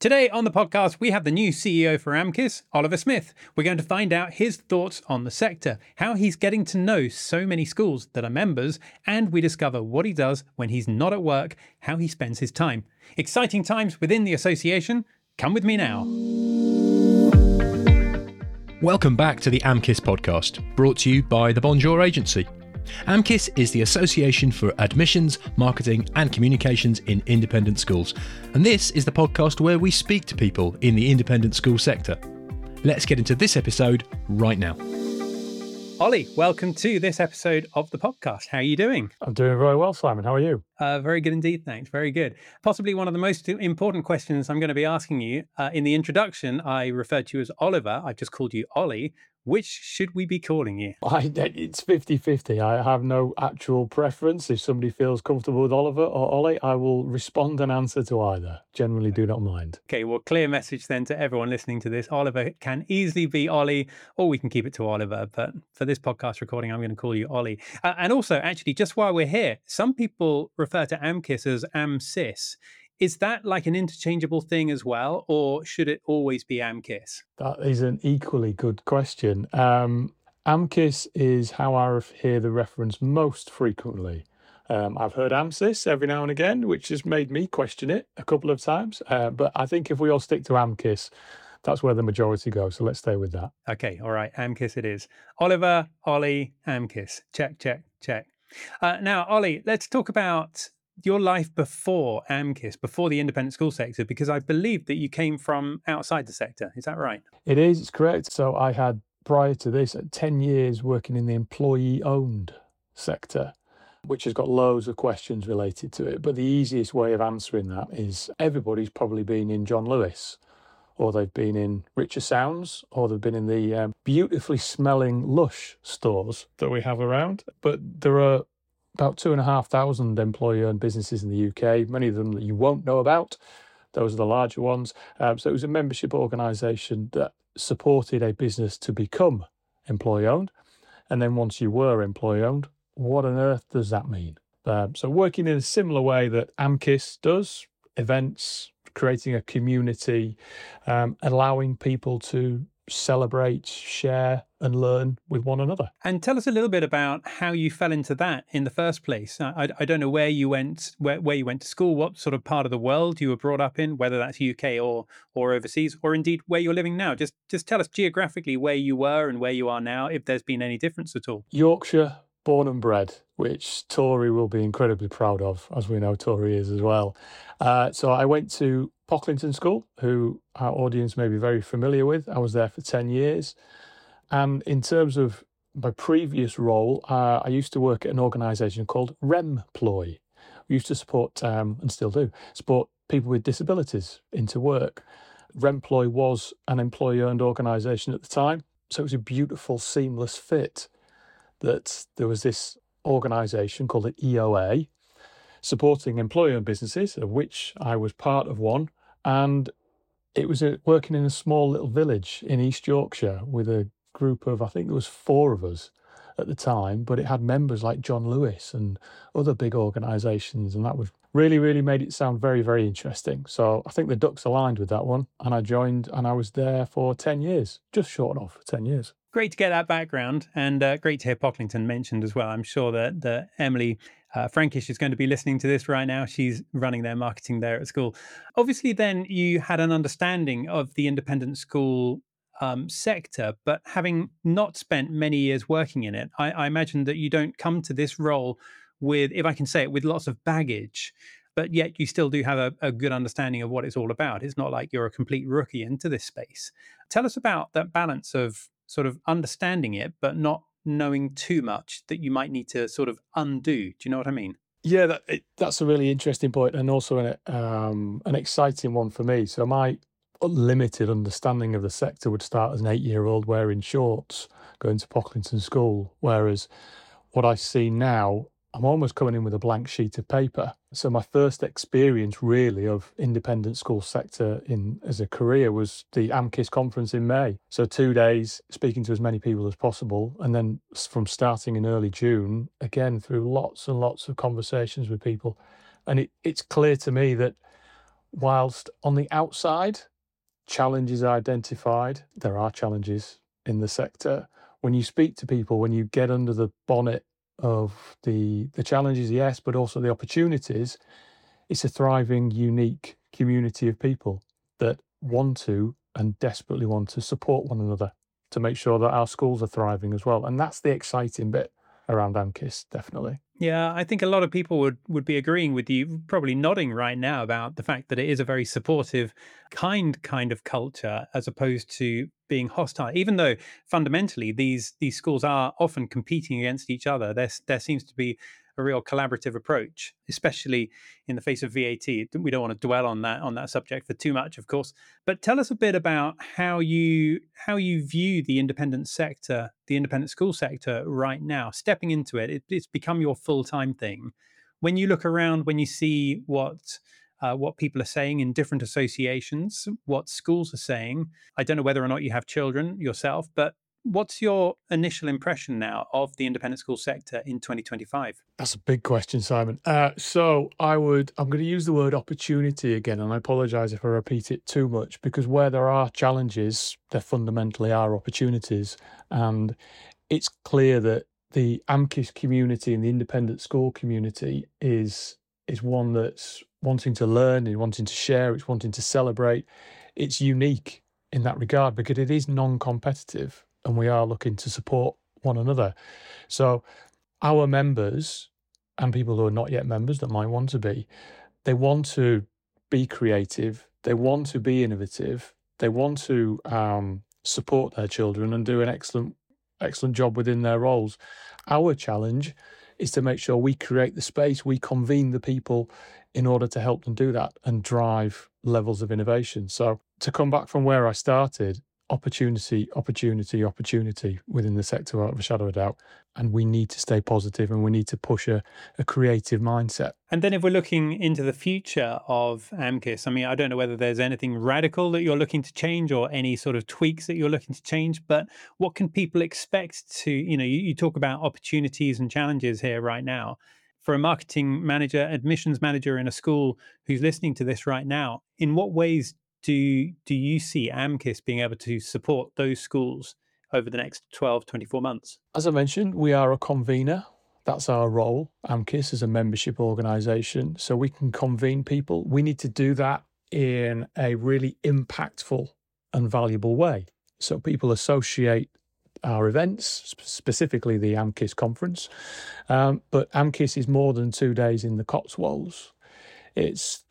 Today on the podcast, we have the new CEO for AMKIS, Oliver Smith. We're going to find out his thoughts on the sector, how he's getting to know so many schools that are members, and we discover what he does when he's not at work, how he spends his time. Exciting times within the association. Come with me now. Welcome back to the AMKIS podcast, brought to you by the Bonjour Agency. AMKIS is the Association for Admissions, Marketing and Communications in Independent Schools, and this is the podcast where we speak to people in the independent school sector. Let's get into this episode right now. Ollie, welcome to this episode of the podcast. How are you doing? I'm doing very well, Simon. How are you? Very good indeed, thanks. Very good. Possibly one of the most important questions I'm going to be asking you. In the introduction, I referred to you as Oliver. I've just called you Ollie. Which should we be calling you? It's 50-50. I have no actual preference. If somebody feels comfortable with Oliver or Ollie, I will respond and answer to either. Generally do not mind. Okay, well, clear message then to everyone listening to this. Oliver can easily be Ollie, or we can keep it to Oliver. But for this podcast recording, I'm going to call you Ollie. And also, actually, just while we're here, some people refer to AMKIS as AMSIS. Is that like an interchangeable thing as well, or should it always be AMKIS? That is an equally good question. AMKIS is how I hear the reference most frequently. I've heard AMSIS every now and again, which has made me question it a couple of times. But I think if we all stick to AMKIS, that's where the majority go. So let's stay with that. Okay, all right, AMKIS it is. Oliver, Ollie, AMKIS. Check, check, check. Now, Ollie, let's talk about your life before AMKIS, before the independent school sector, because I believe that you came from outside the sector. Is that right? It is, it's correct. So I had, prior to this, 10 years working in the employee-owned sector, which has got loads of questions related to it. But the easiest way of answering that is everybody's probably been in John Lewis, or they've been in Richer Sounds, or they've been in the beautifully smelling Lush stores that we have around. But there are about 2,500 employee-owned businesses in the UK, many of them that you won't know about. Those are the larger ones. So it was a membership organisation that supported a business to become employee-owned. And then once you were employee-owned, what on earth does that mean? So working in a similar way that AMKIS does, events, creating a community, allowing people to celebrate, share and learn with one another. And tell us a little bit about how you fell into that in the first place. I don't know where you went, where you went to school, what sort of part of the world you were brought up in, whether that's UK or overseas, or indeed where you're living now. Just tell us geographically where you were and where you are now, if there's been any difference at all. Yorkshire, born and bred, which Tori will be incredibly proud of, as we know Tori is as well. So I went to Pocklington School, who our audience may be very familiar with. I was there for 10 years. And in terms of my previous role, I used to work at an organisation called Remploy. We used to support, and still do, support people with disabilities into work. Remploy was an employee-owned organisation at the time, so it was a beautiful, seamless fit that there was this organisation called the EOA, supporting employee-owned businesses, of which I was part of one. And it was working in a small little village in East Yorkshire with a group of, I think there was 4 of us at the time, but it had members like John Lewis and other big organisations, and that was really made it sound very, very interesting. So I think the ducks aligned with that one, and I joined, and I was there for 10 years, just short of 10 years. Great to get that background, and great to hear Pocklington mentioned as well. I'm sure that Emily Frankish is going to be listening to this right now. She's running their marketing there at school. Obviously, then you had an understanding of the independent school sector, but having not spent many years working in it, I imagine that you don't come to this role with, if I can say it, with lots of baggage, but yet you still do have a good understanding of what it's all about. It's not like you're a complete rookie into this space. Tell us about that balance of sort of understanding it, but not knowing too much that you might need to sort of undo. Do you know what I mean? Yeah, that's a really interesting point, and also an exciting one for me. So my limited understanding of the sector would start as an 8-year-old wearing shorts, going to Pocklington School, whereas what I see now, I'm almost coming in with a blank sheet of paper. So my first experience really of independent school sector as a career was the AMKIS conference in May. So 2 days speaking to as many people as possible. And then from starting in early June, again, through lots and lots of conversations with people. And it's clear to me that whilst on the outside, challenges identified, there are challenges in the sector. When you speak to people, when you get under the bonnet of the challenges, yes, but also the opportunities, it's a thriving, unique community of people that want to and desperately want to support one another to make sure that our schools are thriving as well. And that's the exciting bit around AMKIS, definitely. Yeah, I think a lot of people would be agreeing with you, probably nodding right now about the fact that it is a very supportive, kind of culture as opposed to being hostile. Even though fundamentally these schools are often competing against each other, there seems to be a real collaborative approach, especially in the face of VAT. We don't want to dwell on that subject for too much, of course. But tell us a bit about how you view the independent sector, the independent school sector right now, stepping into it. It's become your full-time thing. When you look around, when you see what people are saying in different associations, what schools are saying, I don't know whether or not you have children yourself, but what's your initial impression now of the independent school sector in 2025? That's a big question, Simon. So I'm going to use the word opportunity again, and I apologise if I repeat it too much, because where there are challenges, there fundamentally are opportunities. And it's clear that the AMKIS community and the independent school community is one that's wanting to learn and wanting to share, it's wanting to celebrate. It's unique in that regard because it is non-competitive and we are looking to support one another. So our members and people who are not yet members that might want to be, they want to be creative, they want to be innovative, they want to support their children and do an excellent job within their roles. Our challenge is to make sure we create the space, we convene the people in order to help them do that and drive levels of innovation. So to come back from where I started, opportunity within the sector without a shadow of a doubt. And we need to stay positive and we need to push a creative mindset. And then if we're looking into the future of AMKIS, I mean, I don't know whether there's anything radical that you're looking to change or any sort of tweaks that you're looking to change, but what can people expect to, you talk about opportunities and challenges here right now. For a marketing manager, admissions manager in a school who's listening to this right now, in what ways do you see AMKIS being able to support those schools over the next 12, 24 months? As I mentioned, we are a convener. That's our role. AMKIS is a membership organisation, so we can convene people. We need to do that in a really impactful and valuable way. So people associate our events, specifically the AMKIS conference. But AMKIS is more than 2 days in the Cotswolds. It's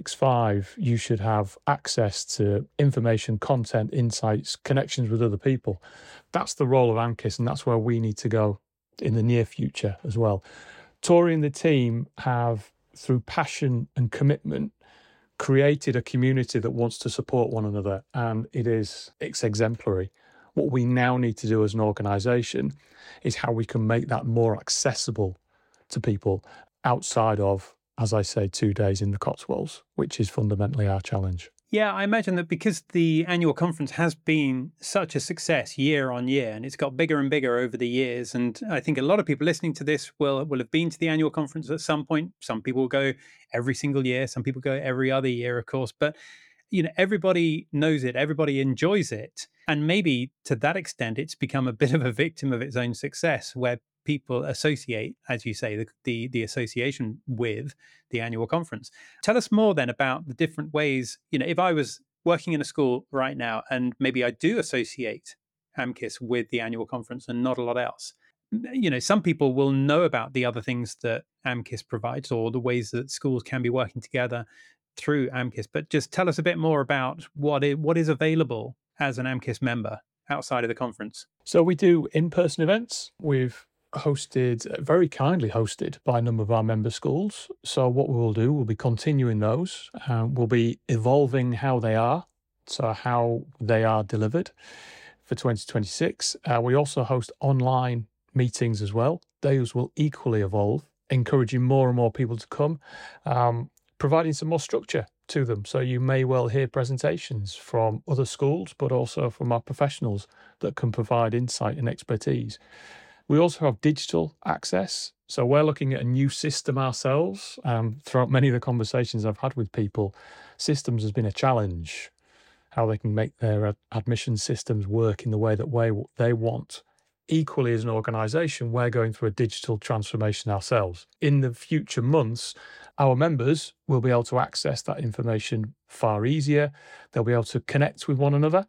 365. You should have access to information, content, insights, connections with other people. That's the role of AMKIS, and that's where we need to go in the near future as well. Tori and the team have, through passion and commitment, created a community that wants to support one another, and it's exemplary. What we now need to do as an organisation is how we can make that more accessible to people outside of, as I say, 2 days in the Cotswolds, which is fundamentally our challenge. Yeah, I imagine that because the annual conference has been such a success year on year, and it's got bigger and bigger over the years. And I think a lot of people listening to this will have been to the annual conference at some point. Some people will go every single year. Some people go every other year, of course. But everybody knows it. Everybody enjoys it. And maybe to that extent, it's become a bit of a victim of its own success, where people associate, as you say, the association with the annual conference. Tell us more then about the different ways, if I was working in a school right now and maybe I do associate AMKIS with the annual conference and not a lot else. Some people will know about the other things that AMKIS provides or the ways that schools can be working together through AMKIS, but just tell us a bit more about what is available as an AMKIS member outside of the conference. So we do in-person events. We've very kindly hosted by a number of our member schools. So what we will do, we'll be continuing those. We'll be evolving how they are delivered for 2026. We also host online meetings as well. Those will equally evolve, encouraging more and more people to come, providing some more structure to them. So you may well hear presentations from other schools, but also from our professionals that can provide insight and expertise. We also have digital access. So we're looking at a new system ourselves. Throughout many of the conversations I've had with people, systems has been a challenge, how they can make their admission systems work in the way that they want. Equally, as an organisation, we're going through a digital transformation ourselves. In the future months, our members will be able to access that information far easier. They'll be able to connect with one another.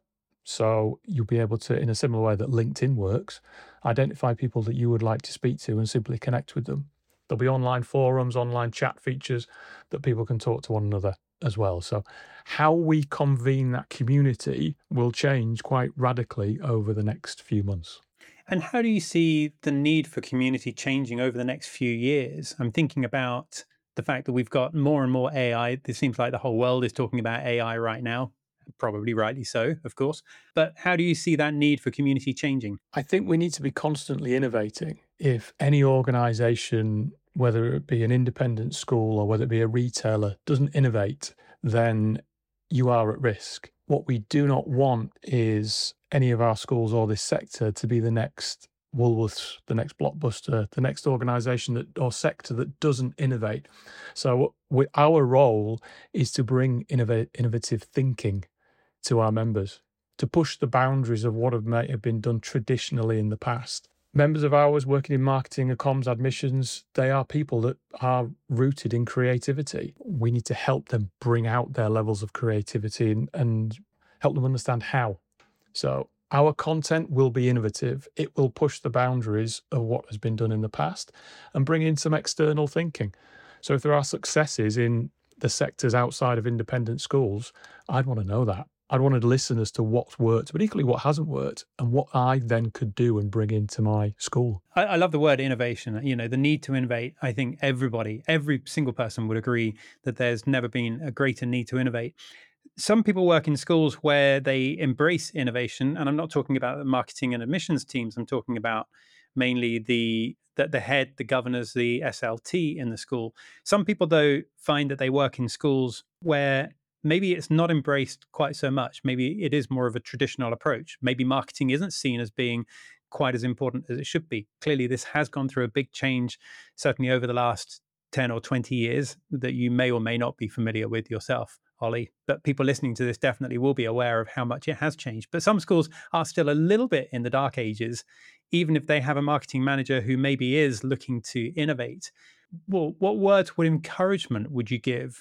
So you'll be able to, in a similar way that LinkedIn works, identify people that you would like to speak to and simply connect with them. There'll be online forums, online chat features that people can talk to one another as well. So how we convene that community will change quite radically over the next few months. And how do you see the need for community changing over the next few years? I'm thinking about the fact that we've got more and more AI. It seems like the whole world is talking about AI right now, probably rightly so, of course. But how do you see that need for community changing? I think we need to be constantly innovating. If any organisation, whether it be an independent school or whether it be a retailer, doesn't innovate, then you are at risk. What we do not want is any of our schools or this sector to be the next Woolworths, the next Blockbuster, the next organisation or sector that doesn't innovate. So our role is to bring innovative thinking to our members, to push the boundaries of what might have been done traditionally in the past. Members of ours working in marketing and comms admissions, they are people that are rooted in creativity. We need to help them bring out their levels of creativity and help them understand how. So our content will be innovative. It will push the boundaries of what has been done in the past and bring in some external thinking. So if there are successes in the sectors outside of independent schools, I'd want to know that. I'd want to listen as to what's worked, but equally what hasn't worked and what I then could do and bring into my school. I love the word innovation. The need to innovate. I think every single person would agree that there's never been a greater need to innovate. Some people work in schools where they embrace innovation, and I'm not talking about the marketing and admissions teams. I'm talking about mainly the head, the governors, the SLT in the school. Some people, though, find that they work in schools where maybe it's not embraced quite so much. Maybe it is more of a traditional approach. Maybe marketing isn't seen as being quite as important as it should be. Clearly, this has gone through a big change, certainly over the last 10 or 20 years, that you may or may not be familiar with yourself, Ollie. But people listening to this definitely will be aware of how much it has changed. But some schools are still a little bit in the dark ages, even if they have a marketing manager who maybe is looking to innovate. Well, what words of encouragement would you give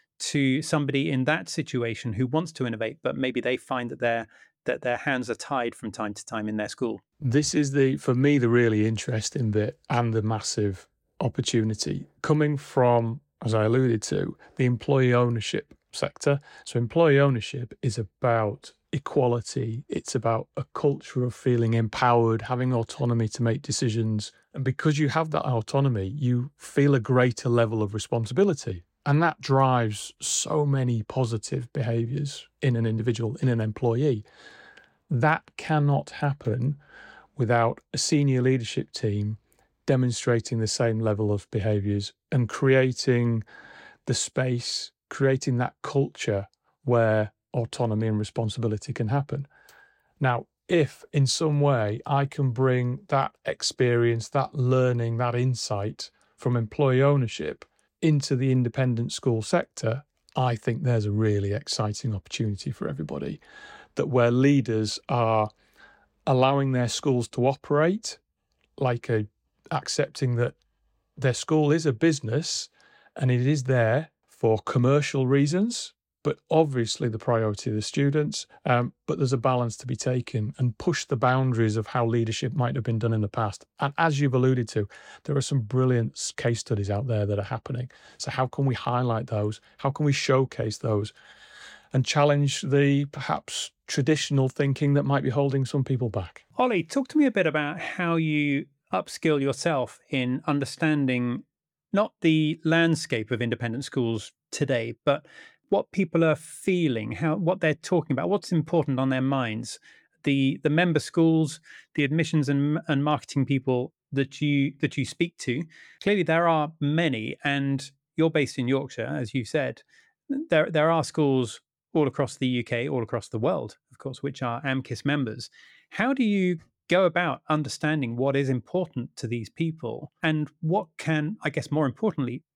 to somebody in that situation who wants to innovate, but maybe they find that their hands are tied from time to time in their school? This is for me, the really interesting bit and the massive opportunity coming from, as I alluded to, the employee ownership sector. So employee ownership is about equality. It's about a culture of feeling empowered, having autonomy to make decisions. And because you have that autonomy, you feel a greater level of responsibility. And that drives so many positive behaviours in an individual, in an employee. That cannot happen without a senior leadership team demonstrating the same level of behaviours and creating the space, creating that culture where autonomy and responsibility can happen. Now, if in some way I can bring that experience, that learning, that insight from employee ownership into the independent school sector, I think there's a really exciting opportunity for everybody, that where leaders are allowing their schools to operate like accepting that their school is a business and it is there for commercial reasons, but obviously the priority of the students, but there's a balance to be taken and push the boundaries of how leadership might have been done in the past. And as you've alluded to, there are some brilliant case studies out there that are happening. So how can we highlight those? How can we showcase those and challenge the perhaps traditional thinking that might be holding some people back? Ollie, talk to me a bit about how you upskill yourself in understanding not the landscape of independent schools today, but what people are feeling, what they're talking about, what's important on their minds. The member schools, the admissions and marketing people that you speak to. Clearly, there are many, and you're based in Yorkshire, as you said. There are schools all across the UK, all across the world, of course, which are AMCIS members. How do you go about understanding what is important to these people and what can, I guess, more importantly,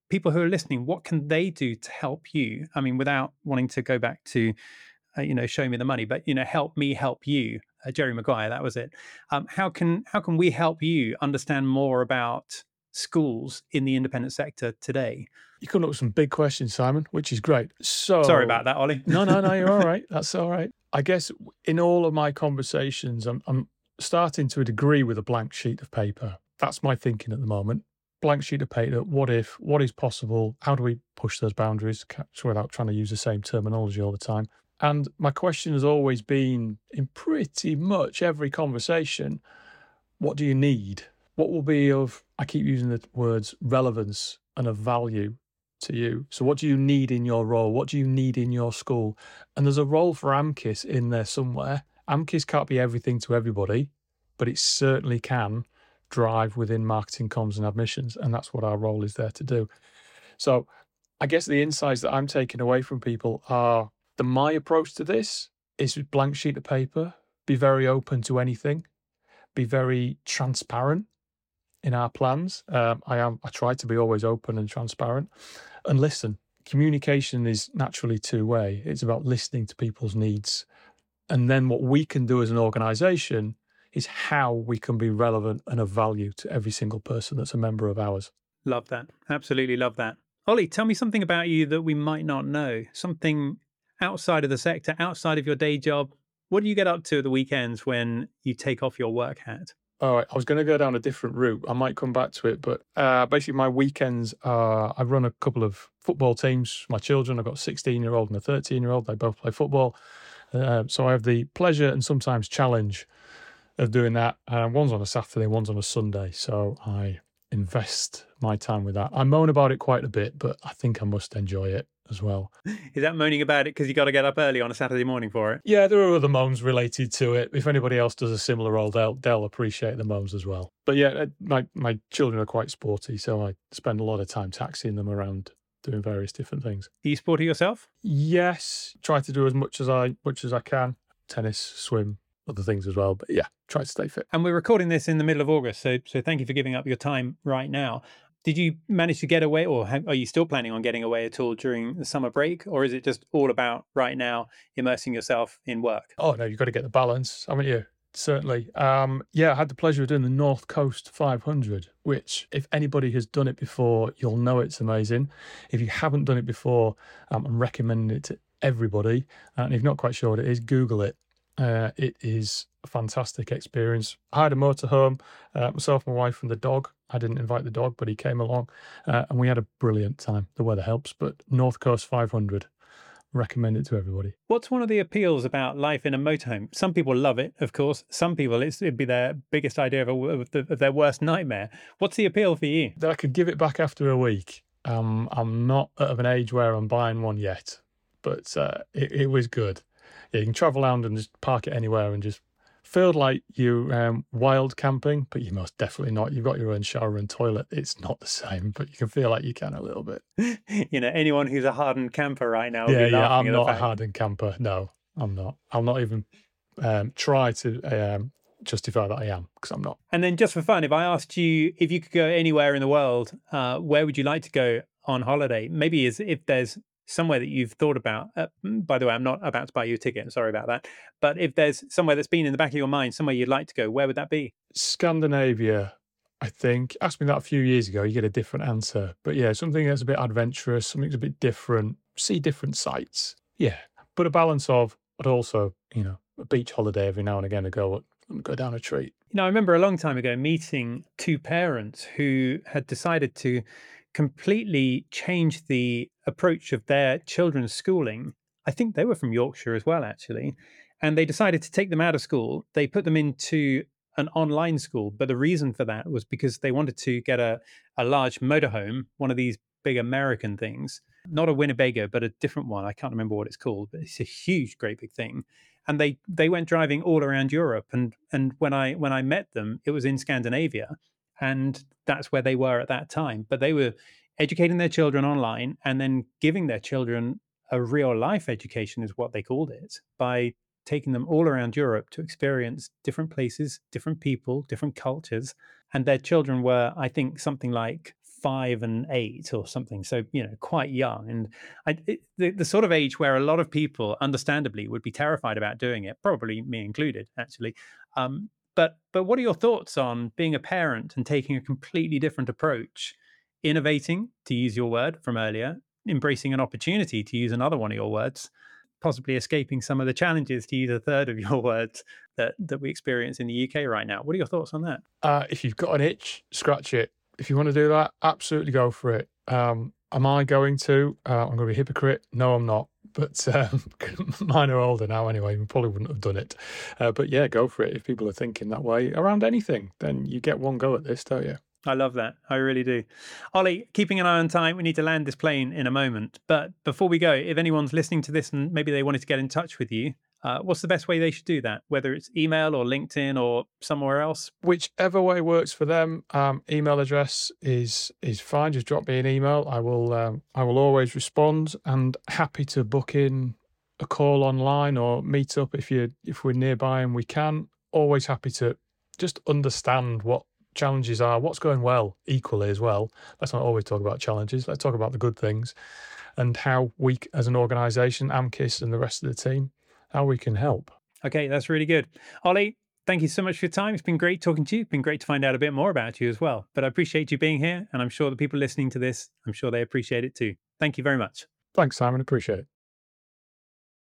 people who are listening, what can they do to help you? I mean, without wanting to go back to, show me the money, but, help me help you. Jerry Maguire, that was it. How can we help you understand more about schools in the independent sector today? You come up with some big questions, Simon, which is great. So Sorry about that, Ollie. No, you're all right. That's all right. I guess in all of my conversations, I'm starting to a degree with a blank sheet of paper. That's my thinking at the moment. Blank sheet of paper. What if? What is possible? How do we push those boundaries without trying to use the same terminology all the time? And my question has always been, in pretty much every conversation, what do you need? What will be of, I keep using the words relevance and of value to you. So what do you need in your role? What do you need in your school? And there's a role for AMKIS in there somewhere. AMKIS can't be everything to everybody, but it certainly can drive within marketing, comms and admissions. And that's what our role is there to do. So I guess the insights that I'm taking away from people are my approach to this is with blank sheet of paper, be very open to anything, be very transparent in our plans. I try to be always open and transparent, and listen. Communication is naturally two-way. It's about listening to people's needs. And then what we can do as an organization is how we can be relevant and of value to every single person that's a member of ours. Love that. Absolutely love that. Ollie, tell me something about you that we might not know, something outside of the sector, outside of your day job. What do you get up to at the weekends when you take off your work hat? All right, I was going to go down a different route. I might come back to it, but basically my weekends are, I run a couple of football teams. My children, I've got a 16-year-old and a 13-year-old. They both play football. So I have the pleasure and sometimes challenge of doing that. One's on a Saturday, one's on a Sunday. So I invest my time with that. I moan about it quite a bit, but I think I must enjoy it as well. Is that moaning about it because you got to get up early on a Saturday morning for it? Yeah, there are other moans related to it. If anybody else does a similar role, they'll appreciate the moans as well. But yeah, my children are quite sporty, so I spend a lot of time taxiing them around doing various different things. Are you sporty yourself? Yes, try to do as much as I can. Tennis, swim, other things as well. But yeah, try to stay fit. And we're recording this in the middle of August, so thank you for giving up your time right now. Did you manage to get away, or are you still planning on getting away at all during the summer break? Or is it just all about right now immersing yourself in work? Oh, no, you've got to get the balance, haven't you? Certainly. Yeah, I had the pleasure of doing the North Coast 500, which if anybody has done it before, you'll know it's amazing. If you haven't done it before, I'm recommending it to everybody. And if you're not quite sure what it is, Google it. It is a fantastic experience. I had a motorhome, myself, my wife and the dog. I didn't invite the dog, but he came along and we had a brilliant time. The weather helps, but North Coast 500, recommend it to everybody. What's one of the appeals about life in a motorhome? Some people love it, of course. Some people, it'd be their biggest idea of their worst nightmare. What's the appeal for you? That I could give it back after a week. I'm not of an age where I'm buying one yet, but it was good. Yeah, you can travel around and just park it anywhere and just feel like you wild camping, but you're most definitely not. You've got your own shower and toilet. It's not the same, but you can feel like you can a little bit. Anyone who's a hardened camper right now. Yeah, I'm not a hardened camper. No, I'm not. I'll not even try to justify that I am, because I'm not. And then just for fun, if I asked you if you could go anywhere in the world, where would you like to go on holiday? Maybe if there's somewhere that you've thought about. By the way, I'm not about to buy you a ticket. Sorry about that. But if there's somewhere that's been in the back of your mind, somewhere you'd like to go, where would that be? Scandinavia, I think. Asked me that a few years ago, you get a different answer. But yeah, something that's a bit adventurous, something that's a bit different, see different sights. Yeah, but a balance of, but also, a beach holiday every now and again to go down a treat. I remember a long time ago meeting two parents who had decided to completely change the approach of their children's schooling. I think they were from Yorkshire as well, actually. And they decided to take them out of school. They put them into an online school. But the reason for that was because they wanted to get a large motorhome, one of these big American things, not a Winnebago, but a different one. I can't remember what it's called, but it's a huge, great big thing. And they went driving all around Europe. And when I met them, it was in Scandinavia. And that's where they were at that time. But they were educating their children online and then giving their children a real life education, is what they called it, by taking them all around Europe to experience different places, different people, different cultures. And their children were, I think, something like 5 and 8 or something. So, quite young. And the sort of age where a lot of people, understandably, would be terrified about doing it, probably me included, actually. But what are your thoughts on being a parent and taking a completely different approach, innovating, to use your word from earlier, embracing an opportunity, to use another one of your words, possibly escaping some of the challenges, to use a third of your words, that we experience in the UK right now? What are your thoughts on that? If you've got an itch, scratch it. If you want to do that, absolutely go for it. Am I going to? I'm going to be a hypocrite. No, I'm not. But mine are older now anyway. We probably wouldn't have done it. But yeah, go for it. If people are thinking that way around anything, then you get one go at this, don't you? I love that. I really do. Ollie, keeping an eye on time, we need to land this plane in a moment. But before we go, if anyone's listening to this and maybe they wanted to get in touch with you, what's the best way they should do that? Whether it's email or LinkedIn or somewhere else? Whichever way works for them. Email address is fine. Just drop me an email. I will always respond, and happy to book in a call online or meet up if we're nearby and we can. Always happy to just understand what challenges are, what's going well equally as well. Let's not always talk about challenges. Let's talk about the good things and how we, as an organisation, AMKIS and the rest of the team, how we can help. Okay, that's really good. Ollie, thank you so much for your time. It's been great talking to you. It's been great to find out a bit more about you as well. But I appreciate you being here, and I'm sure the people listening to this, I'm sure they appreciate it too. Thank you very much. Thanks, Simon. Appreciate it.